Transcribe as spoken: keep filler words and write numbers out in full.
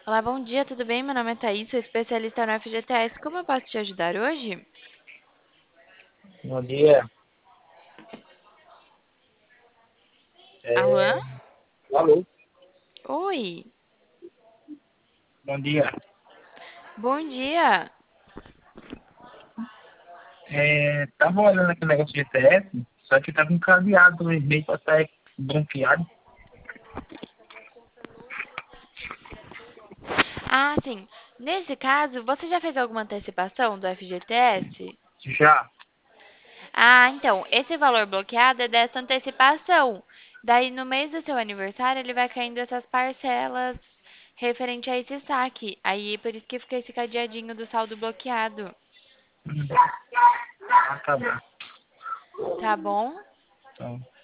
Olá, bom dia, tudo bem? Meu nome é Thaís, sou especialista no F G T S. Como eu posso te ajudar hoje? Bom dia. Alô? É... Alô, Oi, bom dia. bom dia. É... Tava olhando aquele negócio de G T S, só que tava encadeado no e-mail para estar bronqueado. Ah, sim. Nesse caso, você já fez alguma antecipação do F G T S? Já. Ah, então, esse valor bloqueado é dessa antecipação. Daí, no mês do seu aniversário, ele vai caindo essas parcelas referente a esse saque. Aí, por isso que fica esse cadeadinho do saldo bloqueado. Ah, tá bom. Tá bom? Então.